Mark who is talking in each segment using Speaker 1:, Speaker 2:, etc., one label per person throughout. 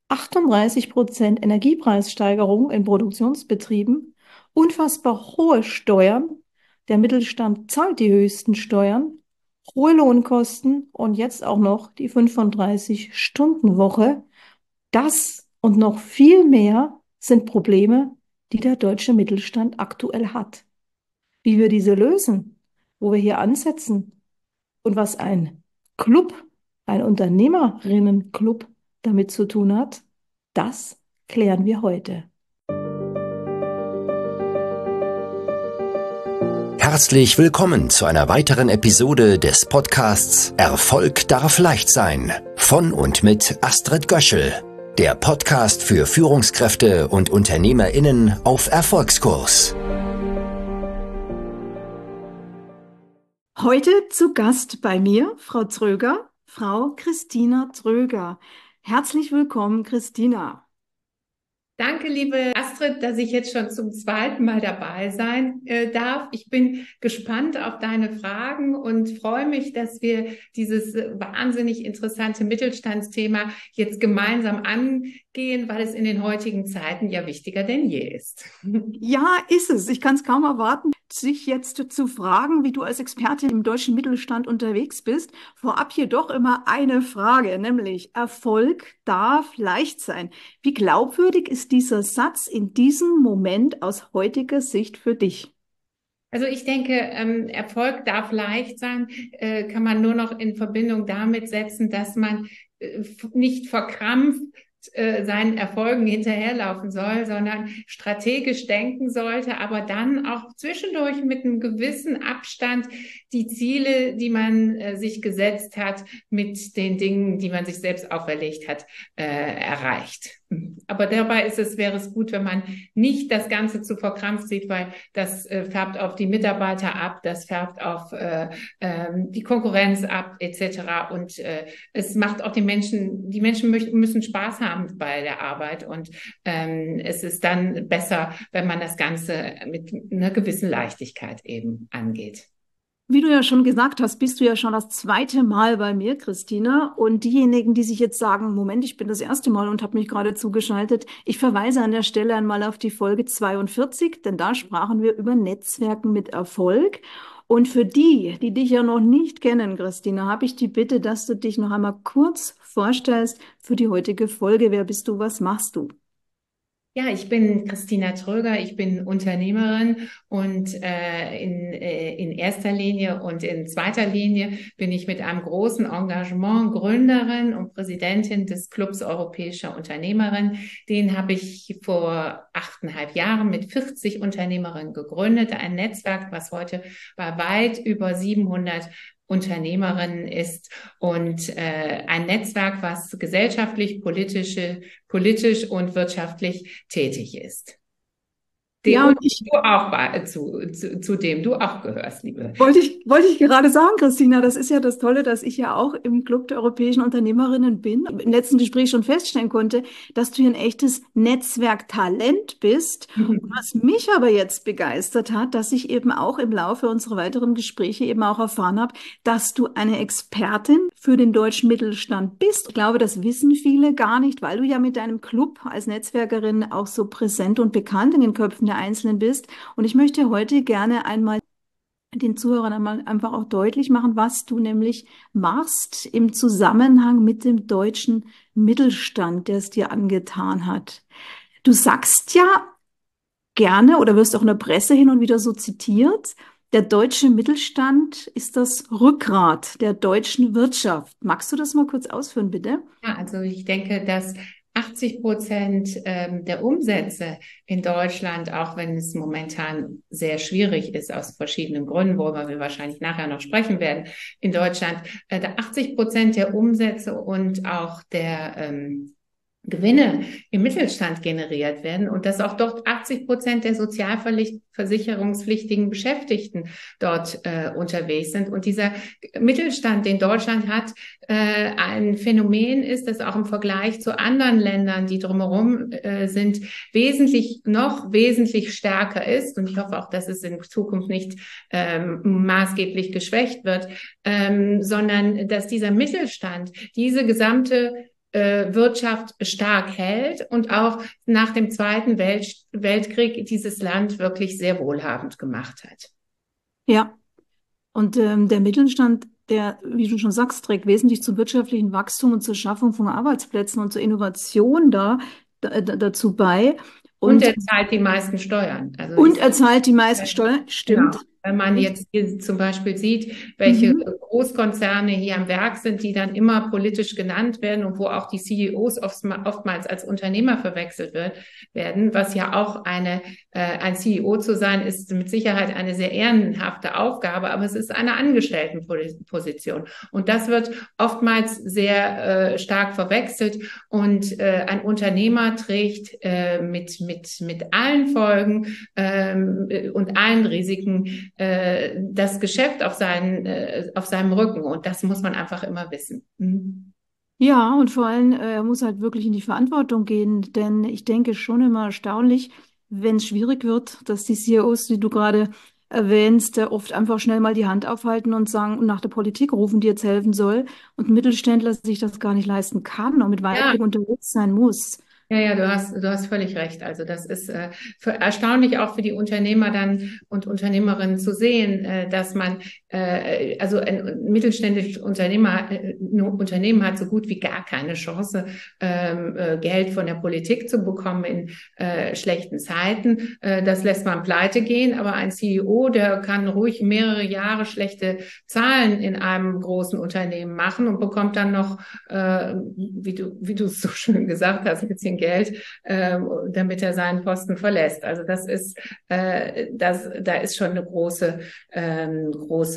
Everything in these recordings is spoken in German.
Speaker 1: 38% Energiepreissteigerung in Produktionsbetrieben, unfassbar hohe Steuern. Der Mittelstand zahlt die höchsten Steuern, hohe Lohnkosten und jetzt auch noch die 35-Stunden-Woche. Das und noch viel mehr sind Probleme, die der deutsche Mittelstand aktuell hat. Wie wir diese lösen, wo wir hier ansetzen und was ein Club, ein Unternehmerinnenclub damit zu tun hat, das klären wir heute.
Speaker 2: Herzlich willkommen zu einer weiteren Episode des Podcasts Erfolg darf leicht sein von und mit Astrid Göschel, der Podcast für Führungskräfte und UnternehmerInnen auf Erfolgskurs.
Speaker 1: Heute zu Gast bei mir Frau Tröger, Frau Christina Tröger. Herzlich willkommen, Christina.
Speaker 3: Danke, liebe Astrid, dass ich jetzt schon zum zweiten Mal dabei sein darf. Ich bin gespannt auf deine Fragen und freue mich, dass wir dieses wahnsinnig interessante Mittelstandsthema jetzt gemeinsam angehen, weil es in den heutigen Zeiten ja wichtiger denn je ist.
Speaker 1: Ja, ist es. Ich kann es kaum erwarten, sich jetzt zu fragen, wie du als Expertin im deutschen Mittelstand unterwegs bist. Vorab jedoch immer eine Frage, nämlich Erfolg darf leicht sein. Wie glaubwürdig ist dieser Satz in diesem Moment aus heutiger Sicht für dich?
Speaker 3: Also ich denke, Erfolg darf leicht sein, kann man nur noch in Verbindung damit setzen, dass man nicht verkrampft seinen Erfolgen hinterherlaufen soll, sondern strategisch denken sollte, aber dann auch zwischendurch mit einem gewissen Abstand die Ziele, die man sich gesetzt hat, mit den Dingen, die man sich selbst auferlegt hat, erreicht. Aber dabei wäre es gut, wenn man nicht das Ganze zu verkrampft sieht, weil das färbt auf die Mitarbeiter ab, das färbt auf die Konkurrenz ab, etc. Und es macht auch die Menschen müssen Spaß haben bei der Arbeit und es ist dann besser, wenn man das Ganze mit einer gewissen Leichtigkeit eben angeht.
Speaker 1: Wie du ja schon gesagt hast, bist du ja schon das zweite Mal bei mir, Christina. Und diejenigen, die sich jetzt sagen, Moment, ich bin das erste Mal und habe mich gerade zugeschaltet, ich verweise an der Stelle einmal auf die Folge 42, denn da sprachen wir über Netzwerken mit Erfolg. Und für die, die dich ja noch nicht kennen, Christina, habe ich die Bitte, dass du dich noch einmal kurz vorstellst für die heutige Folge. Wer bist du? Was machst du?
Speaker 3: Ja, ich bin Christina Tröger, ich bin Unternehmerin und in erster Linie und in zweiter Linie bin ich mit einem großen Engagement Gründerin und Präsidentin des Clubs Europäischer Unternehmerin. Den habe ich vor 8,5 Jahren mit 40 Unternehmerinnen gegründet, ein Netzwerk, was heute bei weit über 700 Unternehmerinnen ist und ein Netzwerk, was gesellschaftlich, politisch und wirtschaftlich tätig ist.
Speaker 1: Ja, und
Speaker 3: Du auch zu dem du auch gehörst, liebe.
Speaker 1: Wollte ich gerade sagen, Christina, das ist ja das Tolle, dass ich ja auch im Club der europäischen Unternehmerinnen bin. Im letzten Gespräch schon feststellen konnte, dass du hier ein echtes Netzwerktalent bist. Und was mich aber jetzt begeistert hat, dass ich eben auch im Laufe unserer weiteren Gespräche eben auch erfahren habe, dass du eine Expertin für den deutschen Mittelstand bist. Ich glaube, das wissen viele gar nicht, weil du ja mit deinem Club als Netzwerkerin auch so präsent und bekannt in den Köpfen der Einzelnen bist. Und ich möchte heute gerne einmal den Zuhörern einmal einfach auch deutlich machen, was du nämlich machst im Zusammenhang mit dem deutschen Mittelstand, der es dir angetan hat. Du sagst ja gerne oder wirst auch in der Presse hin und wieder so zitiert, der deutsche Mittelstand ist das Rückgrat der deutschen Wirtschaft. Magst du das mal kurz ausführen, bitte?
Speaker 3: Ja, also ich denke, dass 80% der Umsätze in Deutschland, auch wenn es momentan sehr schwierig ist aus verschiedenen Gründen, worüber wir wahrscheinlich nachher noch sprechen werden, in Deutschland, 80% der Umsätze und auch der Gewinne im Mittelstand generiert werden und dass auch dort 80% der sozialversicherungspflichtigen Beschäftigten dort unterwegs sind. Und dieser Mittelstand, den Deutschland hat, ein Phänomen ist, das auch im Vergleich zu anderen Ländern, die drumherum sind, wesentlich stärker ist. Und ich hoffe auch, dass es in Zukunft nicht maßgeblich geschwächt wird, sondern dass dieser Mittelstand diese gesamte Wirtschaft stark hält und auch nach dem Zweiten Weltkrieg dieses Land wirklich sehr wohlhabend gemacht hat.
Speaker 1: Ja, und der Mittelstand, der, wie du schon sagst, trägt wesentlich zum wirtschaftlichen Wachstum und zur Schaffung von Arbeitsplätzen und zur Innovation dazu bei.
Speaker 3: Und er zahlt die meisten Steuern.
Speaker 1: Und er zahlt die meisten Steuern, stimmt.
Speaker 3: Genau. Wenn man jetzt hier zum Beispiel sieht, welche Großkonzerne hier am Werk sind, die dann immer politisch genannt werden und wo auch die CEOs oftmals als Unternehmer verwechselt werden, was ja auch ein CEO zu sein, ist mit Sicherheit eine sehr ehrenhafte Aufgabe, aber es ist eine Angestelltenposition. Und das wird oftmals sehr stark verwechselt und ein Unternehmer trägt mit allen Folgen und allen Risiken das Geschäft auf seinem Rücken. Und das muss man einfach immer wissen.
Speaker 1: Ja, und vor allem, er muss halt wirklich in die Verantwortung gehen, denn ich denke schon immer erstaunlich, wenn es schwierig wird, dass die CEOs, die du gerade erwähnst, oft einfach schnell mal die Hand aufhalten und sagen, nach der Politik rufen, die jetzt helfen soll, und ein Mittelständler sich das gar nicht leisten kann und mit Weitblick unterwegs sein muss.
Speaker 3: Ja, du hast völlig recht. Also das ist erstaunlich auch für die Unternehmer dann und Unternehmerinnen zu sehen, dass man also ein mittelständisches Unternehmen hat so gut wie gar keine Chance, Geld von der Politik zu bekommen in schlechten Zeiten. Das lässt man pleite gehen, aber ein CEO, der kann ruhig mehrere Jahre schlechte Zahlen in einem großen Unternehmen machen und bekommt dann noch, wie du es so schön gesagt hast, ein bisschen Geld, damit er seinen Posten verlässt. Also da ist schon ein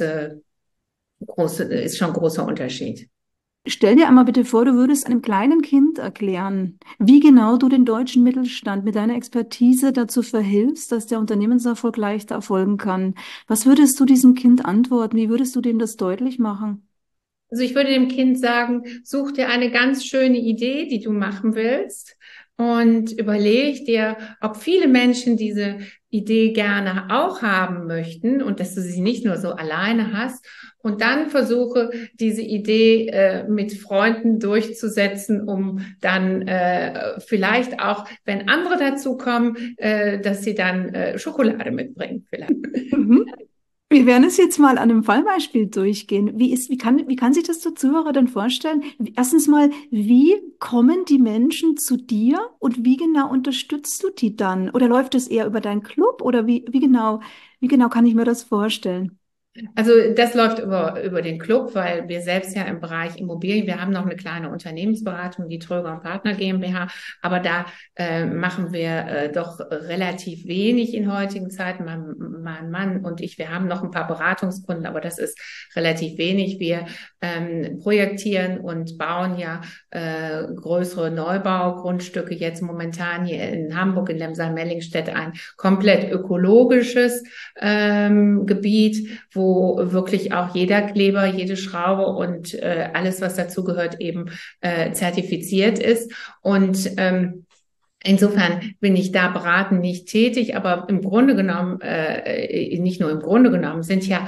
Speaker 3: großer Unterschied.
Speaker 1: Stell dir einmal bitte vor, du würdest einem kleinen Kind erklären, wie genau du den deutschen Mittelstand mit deiner Expertise dazu verhilfst, dass der Unternehmenserfolg leichter erfolgen kann. Was würdest du diesem Kind antworten? Wie würdest du dem das deutlich machen?
Speaker 3: Also ich würde dem Kind sagen, such dir eine ganz schöne Idee, die du machen willst, und überleg dir, ob viele Menschen diese Idee gerne auch haben möchten und dass du sie nicht nur so alleine hast. Und dann versuche, diese Idee mit Freunden durchzusetzen, um dann vielleicht auch, wenn andere dazu kommen, dass sie dann Schokolade mitbringen vielleicht.
Speaker 1: Wir werden es jetzt mal an einem Fallbeispiel durchgehen. Wie kann sich das der Zuhörer denn vorstellen? Erstens mal, wie kommen die Menschen zu dir und wie genau unterstützt du die dann? Oder läuft es eher über deinen Club oder wie genau kann ich mir das vorstellen?
Speaker 3: Also das läuft über den Club, weil wir selbst ja im Bereich Immobilien, wir haben noch eine kleine Unternehmensberatung, die Tröger und Partner GmbH, aber da machen wir doch relativ wenig in heutigen Zeiten. Mein Mann und ich, wir haben noch ein paar Beratungskunden, aber das ist relativ wenig. Wir projektieren und bauen ja größere Neubaugrundstücke jetzt momentan hier in Hamburg, in Lemsal-Mellingstedt, ein komplett ökologisches Gebiet, wo wirklich auch jeder Kleber, jede Schraube und alles, was dazu gehört, eben zertifiziert ist. Und insofern bin ich da beratend nicht tätig, aber im Grunde genommen, nicht nur im Grunde genommen, sind ja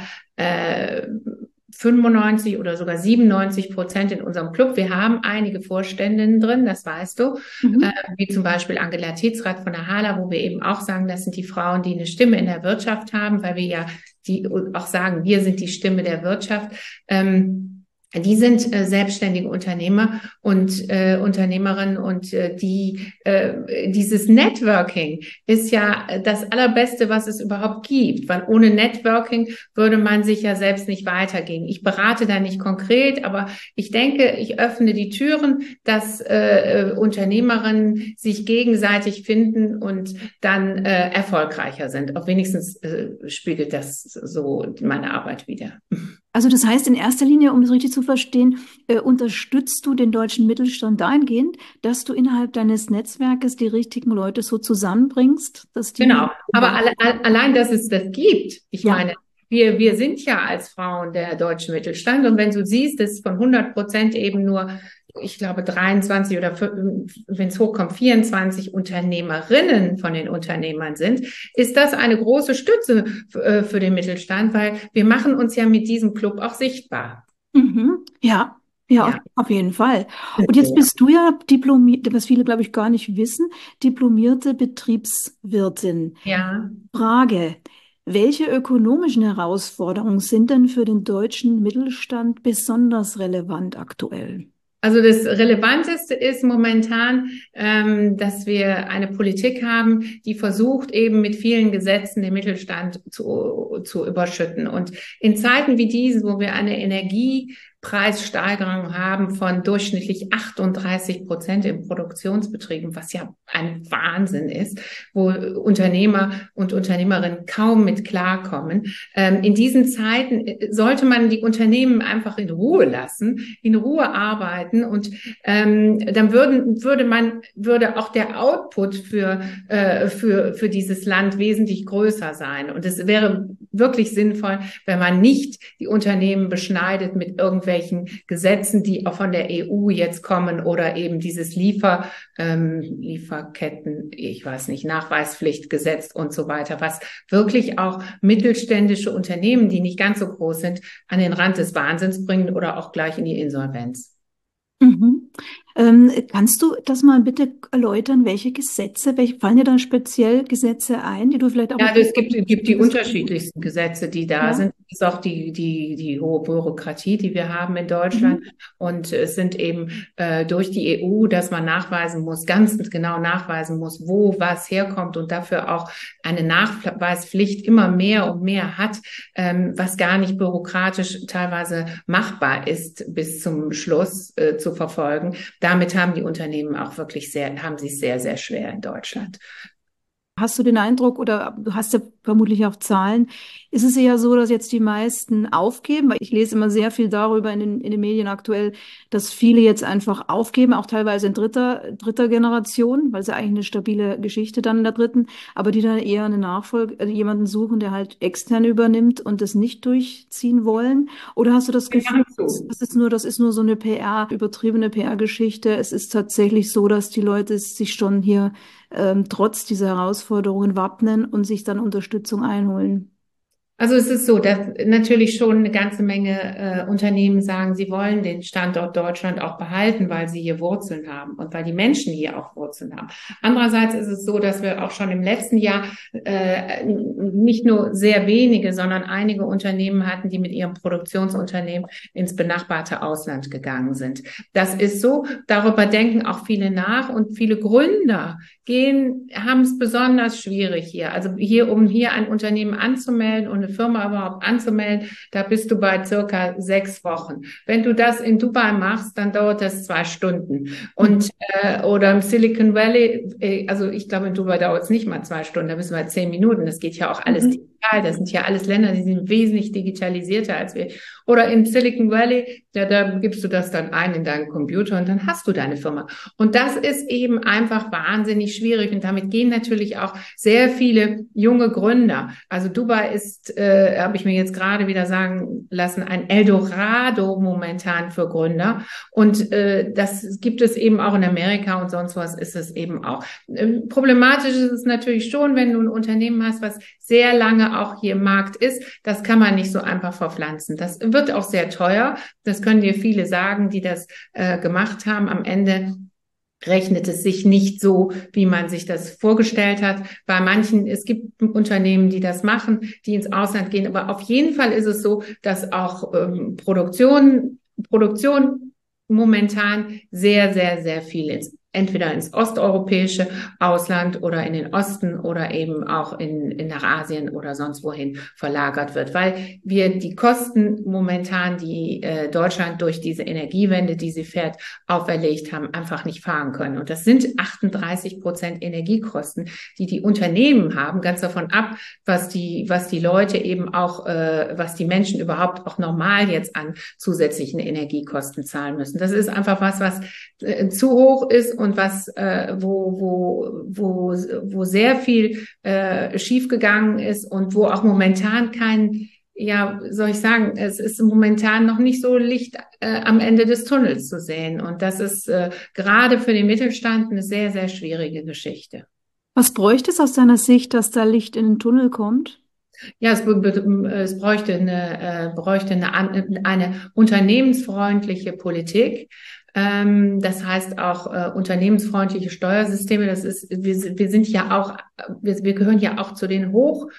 Speaker 3: 95 oder sogar 97% in unserem Club. Wir haben einige Vorständinnen drin, das weißt du, wie zum Beispiel Angela Tetzrath von der HALA, wo wir eben auch sagen, das sind die Frauen, die eine Stimme in der Wirtschaft haben, weil wir ja die auch sagen, wir sind die Stimme der Wirtschaft. Die sind selbstständige Unternehmer und Unternehmerinnen und dieses Networking ist ja das Allerbeste, was es überhaupt gibt, weil ohne Networking würde man sich ja selbst nicht weitergehen. Ich berate da nicht konkret, aber ich denke, ich öffne die Türen, dass Unternehmerinnen sich gegenseitig finden und dann erfolgreicher sind. Auch wenigstens spiegelt das so meine Arbeit wider.
Speaker 1: Also das heißt in erster Linie, um das richtig zu verstehen, unterstützt du den deutschen Mittelstand dahingehend, dass du innerhalb deines Netzwerkes die richtigen Leute so zusammenbringst, dass die...
Speaker 3: Genau, aber allein, dass es das gibt, ich meine, wir sind ja als Frauen der deutsche Mittelstand, und wenn du siehst, dass von 100% eben nur, ich glaube 23 oder wenn es hochkommt 24 Unternehmerinnen von den Unternehmern sind, ist das eine große Stütze für den Mittelstand, weil wir machen uns ja mit diesem Club auch sichtbar.
Speaker 1: Ja, Ja,
Speaker 3: Ja.
Speaker 1: auf jeden Fall. Und jetzt bist du ja diplomiert, was viele, glaube ich, gar nicht wissen, diplomierte Betriebswirtin.
Speaker 3: Ja.
Speaker 1: Frage, welche ökonomischen Herausforderungen sind denn für den deutschen Mittelstand besonders relevant aktuell?
Speaker 3: Also das Relevanteste ist momentan, dass wir eine Politik haben, die versucht, eben mit vielen Gesetzen den Mittelstand zu überschütten. Und in Zeiten wie diesen, wo wir eine Energiepreissteigerung haben von durchschnittlich 38% in Produktionsbetrieben, was ja ein Wahnsinn ist, wo Unternehmer und Unternehmerinnen kaum mit klarkommen. In diesen Zeiten sollte man die Unternehmen einfach in Ruhe lassen, in Ruhe arbeiten. Und dann würde auch der Output für dieses Land wesentlich größer sein. Und es wäre wirklich sinnvoll, wenn man nicht die Unternehmen beschneidet mit irgendwelchen Gesetzen, die auch von der EU jetzt kommen oder eben dieses Lieferketten, ich weiß nicht, Nachweispflichtgesetz und so weiter, was wirklich auch mittelständische Unternehmen, die nicht ganz so groß sind, an den Rand des Wahnsinns bringen oder auch gleich in die Insolvenz.
Speaker 1: Mhm. Kannst du das mal bitte erläutern, welche fallen dir dann speziell Gesetze ein, die du vielleicht auch
Speaker 3: Ja,
Speaker 1: mal...
Speaker 3: es gibt die unterschiedlichsten Gesetze, die da
Speaker 1: Ja.
Speaker 3: sind. Es ist auch die hohe Bürokratie, die wir haben in Deutschland. Und es sind eben durch die EU, dass man nachweisen muss, ganz genau nachweisen muss, wo was herkommt und dafür auch eine Nachweispflicht immer mehr und mehr hat, was gar nicht bürokratisch teilweise machbar ist, bis zum Schluss zu verfolgen. Damit haben die Unternehmen auch wirklich haben sie es sehr, sehr schwer in Deutschland.
Speaker 1: Hast du den Eindruck, oder du hast ja vermutlich auch Zahlen, ist es eher so, dass jetzt die meisten aufgeben? Weil ich lese immer sehr viel darüber in den Medien aktuell, dass viele jetzt einfach aufgeben, auch teilweise in dritter Generation, weil es ja eigentlich eine stabile Geschichte dann in der dritten, aber die dann eher eine jemanden suchen, der halt extern übernimmt und das nicht durchziehen wollen? Oder hast du das Gefühl, das ist nur so eine übertriebene PR-Geschichte? Es ist tatsächlich so, dass die Leute sich schon hier trotz dieser Herausforderungen wappnen und sich dann Unterstützung einholen?
Speaker 3: Also es ist so, dass natürlich schon eine ganze Menge Unternehmen sagen, sie wollen den Standort Deutschland auch behalten, weil sie hier Wurzeln haben und weil die Menschen hier auch Wurzeln haben. Andererseits ist es so, dass wir auch schon im letzten Jahr nicht nur sehr wenige, sondern einige Unternehmen hatten, die mit ihrem Produktionsunternehmen ins benachbarte Ausland gegangen sind. Das ist so, darüber denken auch viele nach und viele Gründer haben es besonders schwierig hier. Also um hier ein Unternehmen anzumelden und eine Firma überhaupt anzumelden, da bist du bei circa 6 Wochen. Wenn du das in Dubai machst, dann dauert das 2 Stunden. Und oder im Silicon Valley, also ich glaube, in Dubai dauert es nicht mal 2 Stunden, da müssen wir 10 Minuten. Das geht ja auch alles digital. Das sind ja alles Länder, die sind wesentlich digitalisierter als wir. Oder in Silicon Valley, da gibst du das dann ein in deinen Computer und dann hast du deine Firma. Und das ist eben einfach wahnsinnig schwierig. Und damit gehen natürlich auch sehr viele junge Gründer. Also Dubai ist, habe ich mir jetzt gerade wieder sagen lassen, ein Eldorado momentan für Gründer. Und das gibt es eben auch in Amerika und sonst was ist es eben auch. Problematisch ist es natürlich schon, wenn du ein Unternehmen hast, was sehr lange auch hier im Markt ist. Das kann man nicht so einfach verpflanzen. Das wird auch sehr teuer. Das können dir viele sagen, die das gemacht haben. Am Ende rechnet es sich nicht so, wie man sich das vorgestellt hat. Bei manchen, es gibt Unternehmen, die das machen, die ins Ausland gehen. Aber auf jeden Fall ist es so, dass auch Produktion momentan sehr, sehr, sehr viel entweder ins osteuropäische Ausland oder in den Osten oder eben auch nach Asien oder sonst wohin verlagert wird, weil wir die Kosten momentan, die Deutschland durch diese Energiewende, die sie fährt, auferlegt haben, einfach nicht fahren können. Und das sind 38% Energiekosten, die Unternehmen haben, ganz davon ab, was die Leute eben auch, was die Menschen überhaupt auch normal jetzt an zusätzlichen Energiekosten zahlen müssen. Das ist einfach was zu hoch ist und was wo sehr viel schiefgegangen ist und wo auch momentan soll ich sagen, es ist momentan noch nicht so Licht am Ende des Tunnels zu sehen. Und das ist gerade für den Mittelstand eine sehr, sehr schwierige Geschichte.
Speaker 1: Was bräuchte es aus deiner Sicht, dass da Licht in den Tunnel kommt?
Speaker 3: Ja, es bräuchte eine unternehmensfreundliche Politik. Das heißt auch unternehmensfreundliche Steuersysteme. Wir sind ja auch, wir gehören ja auch zu den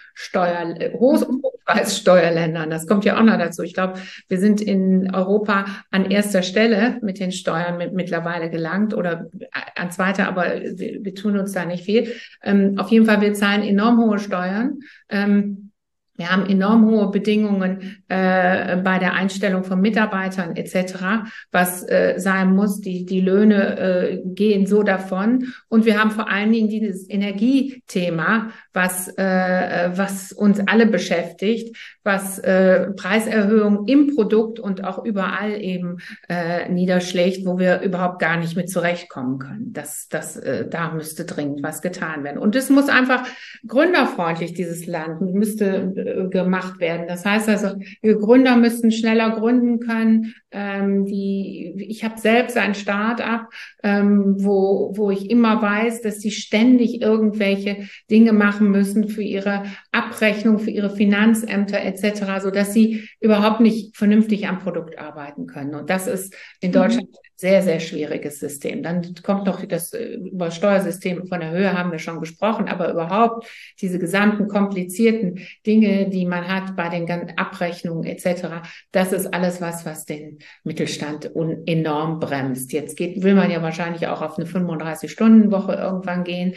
Speaker 3: Hochpreissteuerländern. Das kommt ja auch noch dazu. Ich glaube, wir sind in Europa an erster Stelle mit den Steuern mittlerweile gelangt oder an zweiter, aber wir tun uns da nicht viel. Auf jeden Fall, wir zahlen enorm hohe Steuern. Wir haben enorm hohe Bedingungen bei der Einstellung von Mitarbeitern etc., was sein muss. Die Löhne gehen so davon. Und wir haben vor allen Dingen dieses Energiethema, was uns alle beschäftigt, was Preiserhöhungen im Produkt und auch überall eben niederschlägt, wo wir überhaupt gar nicht mit zurechtkommen können. Da müsste dringend was getan werden. Und es muss einfach gründerfreundlich, dieses Land, müsste gemacht werden. Das heißt also, wir Gründer müssen schneller gründen können. Ich habe selbst ein Start-up, wo ich immer weiß, dass sie ständig irgendwelche Dinge machen müssen für ihre Abrechnung, für ihre Finanzämter etc., so dass sie überhaupt nicht vernünftig am Produkt arbeiten können. Und das ist in Deutschland ein sehr, sehr schwieriges System. Dann kommt noch über Steuersystem von der Höhe haben wir schon gesprochen, aber überhaupt diese gesamten komplizierten Dinge, die man hat bei den ganzen Abrechnungen etc., das ist alles was den Mittelstand enorm bremst. Jetzt will man ja wahrscheinlich auch auf eine 35-Stunden-Woche irgendwann gehen.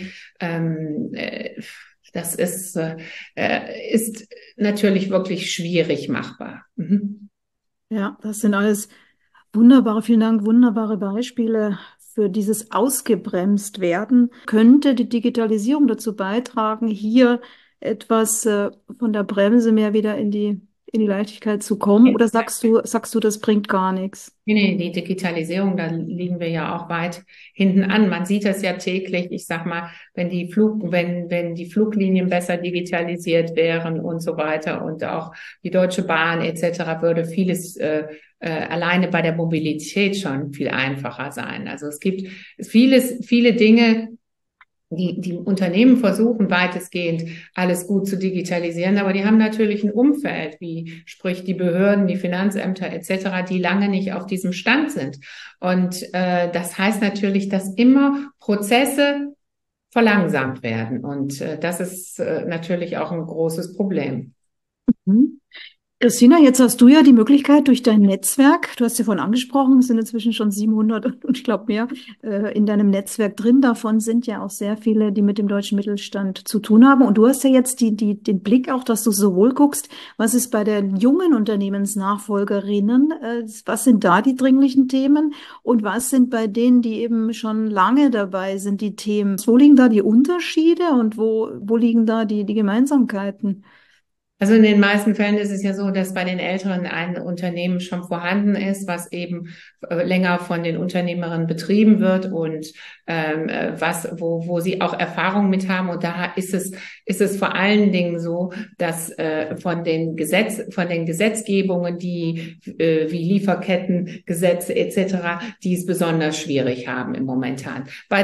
Speaker 3: Das ist natürlich wirklich schwierig machbar. Mhm.
Speaker 1: Ja, das sind alles wunderbare, vielen Dank, wunderbare Beispiele für dieses ausgebremst werden. Könnte die Digitalisierung dazu beitragen, hier etwas von der Bremse mehr wieder in die Leichtigkeit zu kommen? Oder sagst du, das bringt gar nichts?
Speaker 3: Nee, die Digitalisierung, da liegen wir ja auch weit hinten an. Man sieht das ja täglich. Ich sag mal, wenn die Fluglinien besser digitalisiert wären und so weiter und auch die Deutsche Bahn etc., würde vieles alleine bei der Mobilität schon viel einfacher sein. Also es gibt viele Dinge, die Unternehmen versuchen weitestgehend alles gut zu digitalisieren, aber die haben natürlich ein Umfeld, wie sprich die Behörden, die Finanzämter etc., die lange nicht auf diesem Stand sind. Und das heißt natürlich, dass immer Prozesse verlangsamt werden. Und das ist natürlich auch ein großes Problem.
Speaker 1: Mhm. Christina, jetzt hast du ja die Möglichkeit durch dein Netzwerk, du hast ja vorhin angesprochen, es sind inzwischen schon 700 und ich glaube mehr in deinem Netzwerk drin. Davon sind ja auch sehr viele, die mit dem deutschen Mittelstand zu tun haben. Und du hast ja jetzt den Blick auch, dass du sowohl guckst, was ist bei den jungen Unternehmensnachfolgerinnen, was sind da die dringlichen Themen und was sind bei denen, die eben schon lange dabei sind, die Themen. Wo liegen da die Unterschiede und wo liegen da die Gemeinsamkeiten?
Speaker 3: Also in den meisten Fällen ist es ja so, dass bei den Älteren ein Unternehmen schon vorhanden ist, was eben länger von den Unternehmerinnen betrieben wird und wo sie auch Erfahrung mit haben. Und da ist es vor allen Dingen so, dass von den Gesetzgebungen, die wie Lieferkettengesetze etc., die es besonders schwierig haben im Momentan. Bei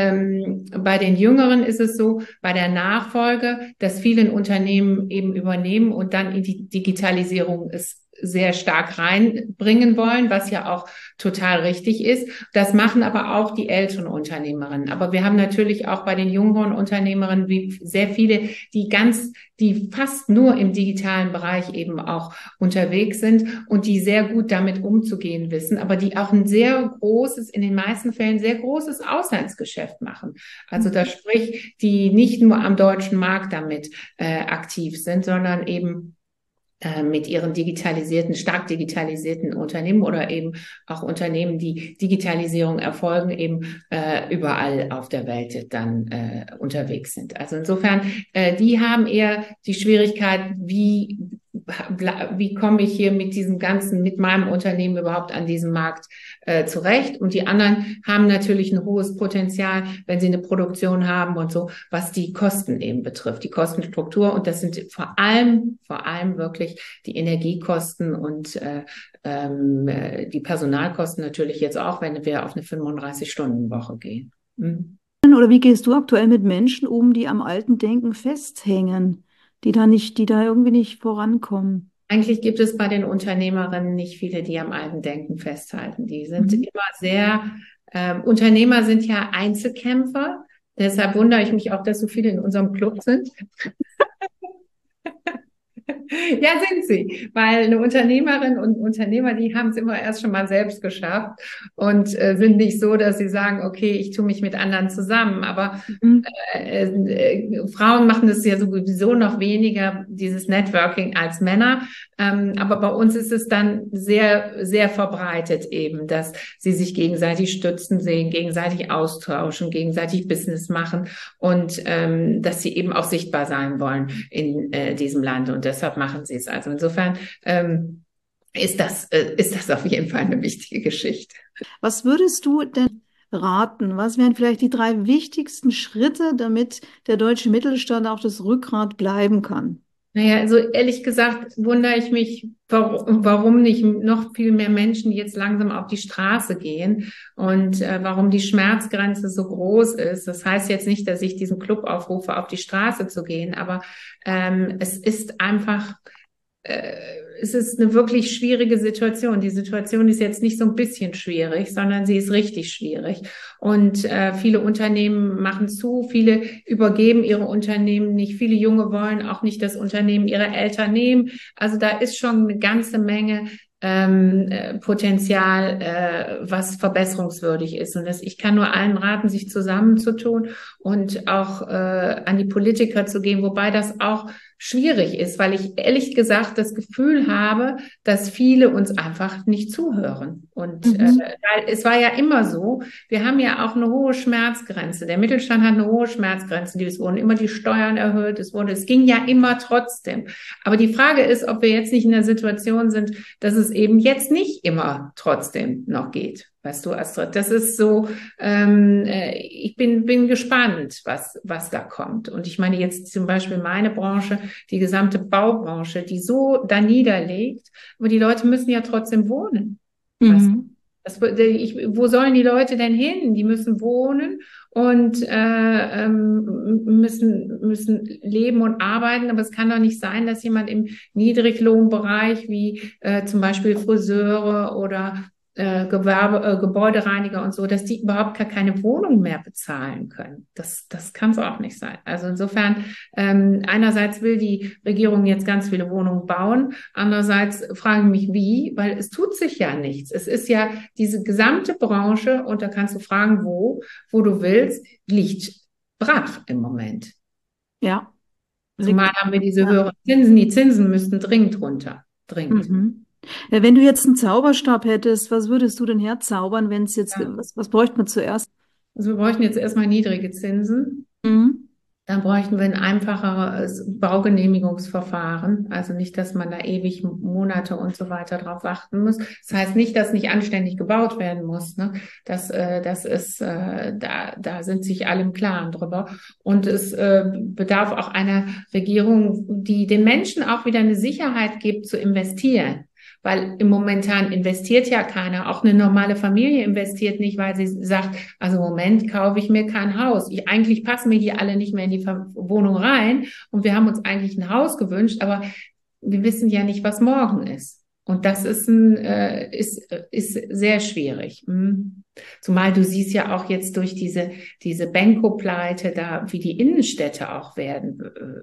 Speaker 3: den Jüngeren ist es so, bei der Nachfolge, dass vielen Unternehmen eben übernehmen und dann in die Digitalisierung es sehr stark reinbringen wollen, was ja auch total richtig ist. Das machen aber auch die älteren Unternehmerinnen. Aber wir haben natürlich auch bei den jüngeren Unternehmerinnen sehr viele, die fast nur im digitalen Bereich eben auch unterwegs sind und die sehr gut damit umzugehen wissen, aber die auch in den meisten Fällen sehr großes Auslandsgeschäft machen. Also da sprich, die nicht nur am deutschen Markt damit aktiv sind, sondern eben mit ihren stark digitalisierten Unternehmen oder eben auch Unternehmen, die Digitalisierung erfolgen, eben überall auf der Welt dann unterwegs sind. Also insofern, die haben eher die Schwierigkeit, wie komme ich hier mit meinem Unternehmen überhaupt an diesem Markt zurecht? Und die anderen haben natürlich ein hohes Potenzial, wenn sie eine Produktion haben und so, was die Kosten eben betrifft, die Kostenstruktur. Und das sind vor allem wirklich die Energiekosten und die Personalkosten natürlich jetzt auch, wenn wir auf eine 35-Stunden-Woche gehen.
Speaker 1: Oder wie gehst du aktuell mit Menschen um, die am alten Denken festhängen? die da irgendwie nicht vorankommen.
Speaker 3: Eigentlich gibt es bei den Unternehmerinnen nicht viele, die am alten Denken festhalten. Die sind
Speaker 1: Mhm.
Speaker 3: immer sehr, Unternehmer sind ja Einzelkämpfer. Deshalb wundere ich mich auch, dass so viele in unserem Club sind. Ja, sind sie, weil eine Unternehmerin und Unternehmer, die haben es immer erst schon mal selbst geschafft und sind nicht so, dass sie sagen, okay, ich tue mich mit anderen zusammen. Aber
Speaker 1: Mhm.
Speaker 3: Frauen machen das ja sowieso noch weniger, dieses Networking, als Männer. Aber bei uns ist es dann sehr, sehr verbreitet eben, dass sie sich gegenseitig stützen sehen, gegenseitig austauschen, gegenseitig Business machen und dass sie eben auch sichtbar sein wollen in diesem Land. Und deshalb machen sie es. Also insofern ist das auf jeden Fall eine wichtige Geschichte.
Speaker 1: Was würdest du denn raten? Was wären vielleicht die 3 wichtigsten Schritte, damit der deutsche Mittelstand auch das Rückgrat bleiben kann?
Speaker 3: Naja, also ehrlich gesagt wundere ich mich, warum nicht noch viel mehr Menschen jetzt langsam auf die Straße gehen und warum die Schmerzgrenze so groß ist. Das heißt jetzt nicht, dass ich diesen Club aufrufe, auf die Straße zu gehen, aber es ist einfach, äh, es ist eine wirklich schwierige Situation. Die Situation ist jetzt nicht so ein bisschen schwierig, sondern sie ist richtig schwierig. Und viele Unternehmen machen zu, viele übergeben ihre Unternehmen nicht. Viele Junge wollen auch nicht das Unternehmen ihrer Eltern nehmen. Also da ist schon eine ganze Menge Potenzial, was verbesserungswürdig ist. Und ich kann nur allen raten, sich zusammenzutun und auch an die Politiker zu gehen, wobei das auch schwierig ist, weil ich ehrlich gesagt das Gefühl habe, dass viele uns einfach nicht zuhören. Und
Speaker 1: Mhm.
Speaker 3: weil es war ja immer so, wir haben ja auch eine hohe Schmerzgrenze. Der Mittelstand hat eine hohe Schmerzgrenze. Es wurden immer die Steuern erhöht, es ging ja immer trotzdem. Aber die Frage ist, ob wir jetzt nicht in der Situation sind, dass es eben jetzt nicht immer trotzdem noch geht. Weißt du, Astrid, das ist so, ich bin gespannt, was da kommt. Und ich meine jetzt zum Beispiel meine Branche, die gesamte Baubranche, die so da niederlegt, aber die Leute müssen ja trotzdem wohnen. Weißt du?
Speaker 1: Mhm.
Speaker 3: Wo sollen die Leute denn hin? Die müssen wohnen und müssen leben und arbeiten. Aber es kann doch nicht sein, dass jemand im Niedriglohnbereich wie zum Beispiel Friseure oder Gebäudereiniger und so, dass die überhaupt gar keine Wohnung mehr bezahlen können. Das kann es auch nicht sein. Also insofern, einerseits will die Regierung jetzt ganz viele Wohnungen bauen, andererseits frage ich mich, wie, weil es tut sich ja nichts. Es ist ja diese gesamte Branche, und da kannst du fragen, wo du willst, liegt brach im Moment.
Speaker 1: Ja,
Speaker 3: Zumal
Speaker 1: liegt.
Speaker 3: haben wir diese
Speaker 1: Ja.
Speaker 3: höheren Zinsen. Die Zinsen müssten dringend runter. Dringend.
Speaker 1: Mhm. Ja, wenn du jetzt einen Zauberstab hättest, was würdest du denn herzaubern, wenn es jetzt,
Speaker 3: Ja.
Speaker 1: was bräuchte man zuerst?
Speaker 3: Also wir bräuchten jetzt erstmal niedrige Zinsen.
Speaker 1: Mhm.
Speaker 3: Dann bräuchten wir ein einfacheres Baugenehmigungsverfahren. Also nicht, dass man da ewig Monate und so weiter drauf warten muss. Das heißt nicht, dass nicht anständig gebaut werden muss. Ne? Das ist, da sind sich alle im Klaren drüber. Und es bedarf auch einer Regierung, die den Menschen auch wieder eine Sicherheit gibt, zu investieren. Weil im Momentan investiert ja keiner. Auch eine normale Familie investiert nicht, weil sie sagt, also im Moment kaufe ich mir kein Haus. Eigentlich passen mir die alle nicht mehr in die Wohnung rein. Und wir haben uns eigentlich ein Haus gewünscht, aber wir wissen ja nicht, was morgen ist. Und das ist sehr schwierig. Zumal du siehst ja auch jetzt durch diese Benko-Pleite da, wie die Innenstädte auch werden.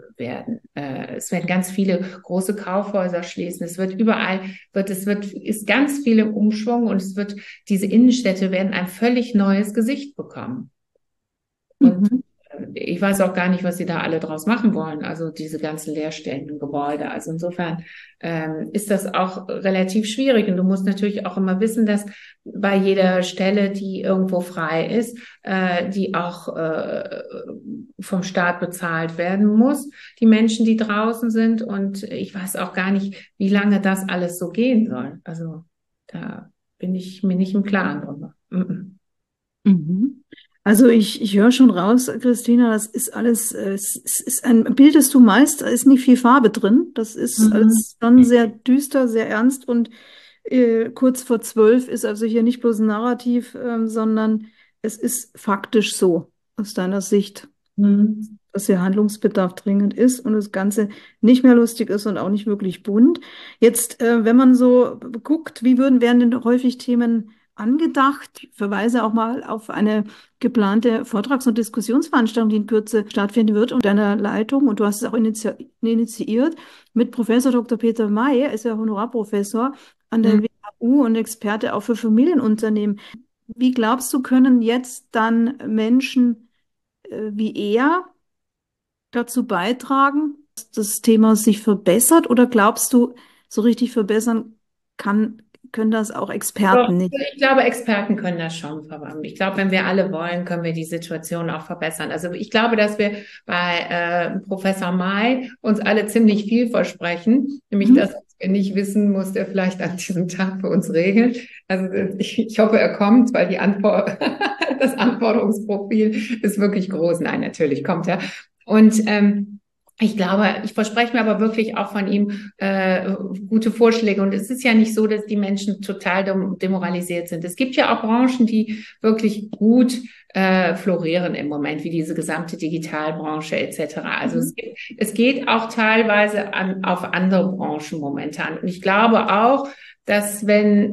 Speaker 3: Es werden ganz viele große Kaufhäuser schließen. Es wird überall, ist ganz viel im Umschwung und diese Innenstädte werden ein völlig neues Gesicht bekommen. Und
Speaker 1: Mhm.
Speaker 3: ich weiß auch gar nicht, was sie da alle draus machen wollen, also diese ganzen leerstehenden Gebäude. Also insofern ist das auch relativ schwierig. Und du musst natürlich auch immer wissen, dass bei jeder Stelle, die irgendwo frei ist, die auch vom Staat bezahlt werden muss, die Menschen, die draußen sind. Und ich weiß auch gar nicht, wie lange das alles so gehen soll. Also da bin ich mir nicht im Klaren drüber.
Speaker 1: Mhm. Also ich höre schon raus, Christina, das ist alles, es ist ein Bild, das du meist, da ist nicht viel Farbe drin. Das ist
Speaker 3: Mhm.
Speaker 1: alles schon sehr düster, sehr ernst und kurz vor 12 ist also hier nicht bloß ein Narrativ, sondern es ist faktisch so aus deiner Sicht. dass hier Handlungsbedarf dringend ist und das Ganze nicht mehr lustig ist und auch nicht wirklich bunt. Jetzt, wenn man so guckt, werden denn häufig Themen angedacht? Ich verweise auch mal auf eine geplante Vortrags- und Diskussionsveranstaltung, die in Kürze stattfinden wird, unter deiner Leitung. Und du hast es auch initiiert mit Professor Dr. Peter May. Er ist ja Honorarprofessor an der WHU und Experte auch für Familienunternehmen. Wie glaubst du, können jetzt dann Menschen wie er dazu beitragen, dass das Thema sich verbessert? Oder glaubst du, so richtig verbessern können das auch
Speaker 3: Doch,
Speaker 1: Experten nicht?
Speaker 3: ich glaube, Experten können das schon verwandeln. Ich glaube, wenn wir alle wollen, können wir die Situation auch verbessern. Also ich glaube, dass wir bei Professor May uns alle ziemlich viel versprechen, nämlich dass wir nicht wissen, muss der vielleicht an diesem Tag für uns regeln. Also ich hoffe, er kommt, weil das Anforderungsprofil ist wirklich groß. Nein, natürlich kommt er. Und ich glaube, ich verspreche mir aber wirklich auch von ihm gute Vorschläge. Und es ist ja nicht so, dass die Menschen total demoralisiert sind. Es gibt ja auch Branchen, die wirklich gut florieren im Moment, wie diese gesamte Digitalbranche etc. Also es geht auch teilweise auf andere Branchen momentan. Und ich glaube auch, dass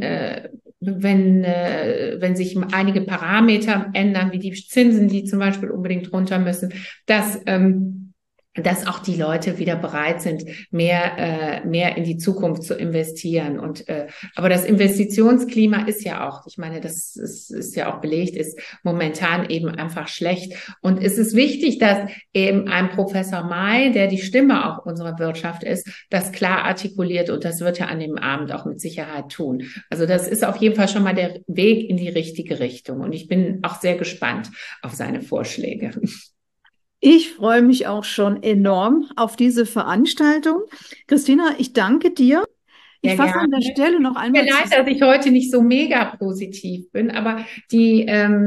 Speaker 3: wenn sich einige Parameter ändern, wie die Zinsen, die zum Beispiel unbedingt runter müssen, dass auch die Leute wieder bereit sind, mehr in die Zukunft zu investieren. Aber das Investitionsklima ist ja auch, ich meine, das ist ja auch belegt, ist momentan eben einfach schlecht. Und es ist wichtig, dass eben ein Professor May, der die Stimme auch unserer Wirtschaft ist, das klar artikuliert. Und das wird er an dem Abend auch mit Sicherheit tun. Also das ist auf jeden Fall schon mal der Weg in die richtige Richtung. Und ich bin auch sehr gespannt auf seine Vorschläge.
Speaker 1: Ich freue mich auch schon enorm auf diese Veranstaltung. Christina, ich danke dir. Ich fasse an der Stelle noch einmal
Speaker 3: zusammen. Mir leid, dass ich heute nicht so mega positiv bin, aber die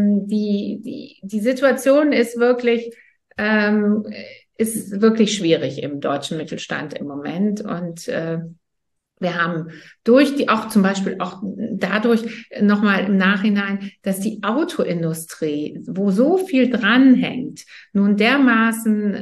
Speaker 3: Situation ist wirklich schwierig im deutschen Mittelstand im Moment. Und wir haben auch zum Beispiel auch dadurch nochmal im Nachhinein, dass die Autoindustrie, wo so viel dranhängt, nun dermaßen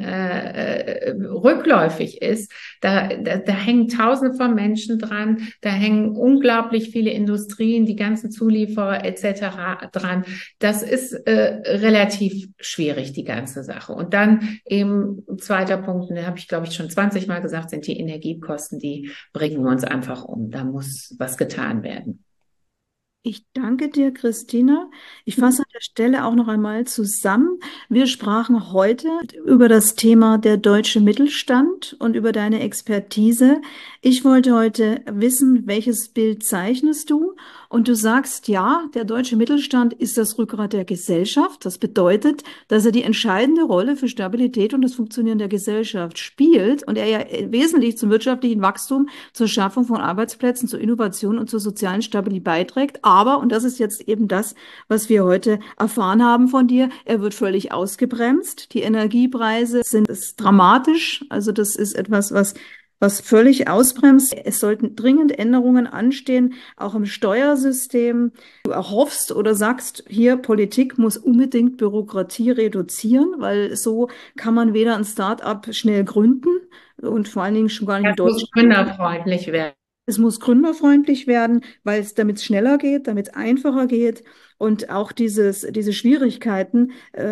Speaker 3: rückläufig ist, da hängen Tausende von Menschen dran, da hängen unglaublich viele Industrien, die ganzen Zulieferer etc. dran. Das ist relativ schwierig, die ganze Sache. Und dann eben zweiter Punkt, den habe ich, glaube ich, schon 20 Mal gesagt, sind die Energiekosten, die bringen wir uns einfach um. Da muss was getan werden.
Speaker 1: Ich danke dir, Christina. Ich fasse an der Stelle auch noch einmal zusammen. Wir sprachen heute über das Thema der deutsche Mittelstand und über deine Expertise. Ich wollte heute wissen, welches Bild zeichnest du? Und du sagst, ja, der deutsche Mittelstand ist das Rückgrat der Gesellschaft. Das bedeutet, dass er die entscheidende Rolle für Stabilität und das Funktionieren der Gesellschaft spielt und er ja wesentlich zum wirtschaftlichen Wachstum, zur Schaffung von Arbeitsplätzen, zur Innovation und zur sozialen Stabilität beiträgt. Aber, und das ist jetzt eben das, was wir heute erfahren haben von dir, er wird völlig ausgebremst. Die Energiepreise sind dramatisch. Also das ist etwas, was völlig ausbremst. Es sollten dringend Änderungen anstehen, auch im Steuersystem. Du erhoffst oder sagst, hier Politik muss unbedingt Bürokratie reduzieren, weil so kann man weder ein Start-up schnell gründen und vor allen Dingen schon gar nicht in Deutschland.
Speaker 3: Es muss gründerfreundlich werden.
Speaker 1: Es muss gründerfreundlich werden, weil damit es schneller geht, damit es einfacher geht und auch diese Schwierigkeiten,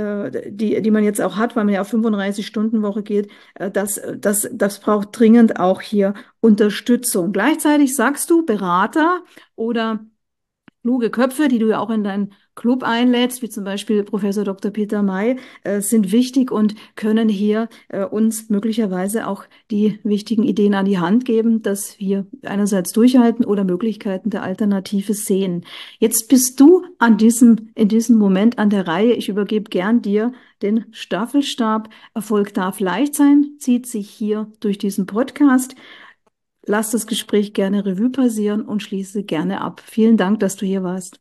Speaker 1: die man jetzt auch hat, weil man ja auf 35-Stunden-Woche geht, das braucht dringend auch hier Unterstützung. Gleichzeitig sagst du, Berater oder kluge Köpfe, die du ja auch in deinen Club einlädst, wie zum Beispiel Professor Dr. Peter May, sind wichtig und können hier uns möglicherweise auch die wichtigen Ideen an die Hand geben, dass wir einerseits durchhalten oder Möglichkeiten der Alternative sehen. Jetzt bist du in diesem Moment an der Reihe. Ich übergebe gern dir den Staffelstab. Erfolg darf leicht sein, zieht sich hier durch diesen Podcast. Lass das Gespräch gerne Revue passieren und schließe gerne ab. Vielen Dank, dass du hier warst.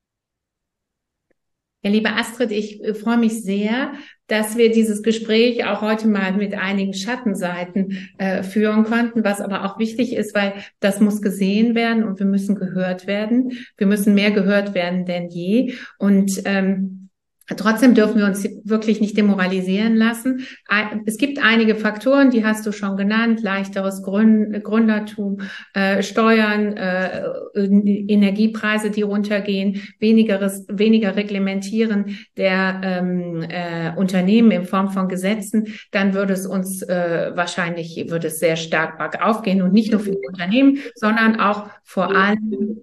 Speaker 3: Ja, liebe Astrid, ich freue mich sehr, dass wir dieses Gespräch auch heute mal mit einigen Schattenseiten führen konnten, was aber auch wichtig ist, weil das muss gesehen werden und wir müssen gehört werden. Wir müssen mehr gehört werden denn je. Und Trotzdem dürfen wir uns wirklich nicht demoralisieren lassen. Es gibt einige Faktoren, die hast du schon genannt: leichteres Gründertum, Steuern, Energiepreise, die runtergehen, weniger Reglementieren der Unternehmen in Form von Gesetzen. Dann würde es uns würde es sehr stark bergauf gehen, und nicht nur für die Unternehmen, sondern auch vor allem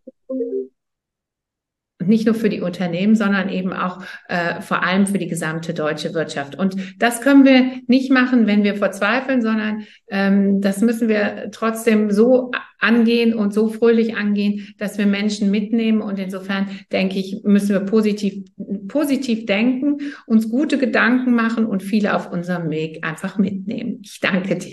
Speaker 3: nicht nur für die Unternehmen, sondern eben auch vor allem für die gesamte deutsche Wirtschaft. Und das können wir nicht machen, wenn wir verzweifeln, sondern das müssen wir trotzdem so angehen und so fröhlich angehen, dass wir Menschen mitnehmen. Und insofern, denke ich, müssen wir positiv denken, uns gute Gedanken machen und viele auf unserem Weg einfach mitnehmen. Ich danke dir.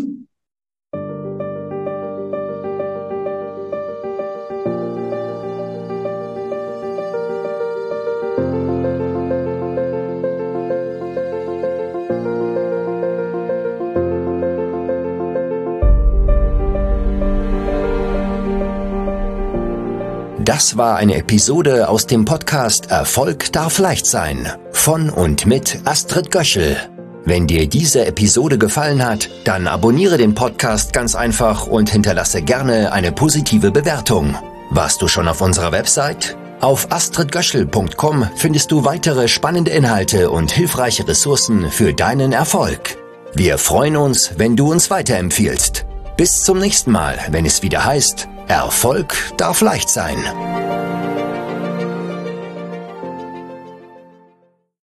Speaker 2: Das war eine Episode aus dem Podcast Erfolg darf leicht sein von und mit Astrid Göschel. Wenn dir diese Episode gefallen hat, dann abonniere den Podcast ganz einfach und hinterlasse gerne eine positive Bewertung. Warst du schon auf unserer Website? Auf astridgöschel.com findest du weitere spannende Inhalte und hilfreiche Ressourcen für deinen Erfolg. Wir freuen uns, wenn du uns weiterempfiehlst. Bis zum nächsten Mal, wenn es wieder heißt, Erfolg darf leicht sein.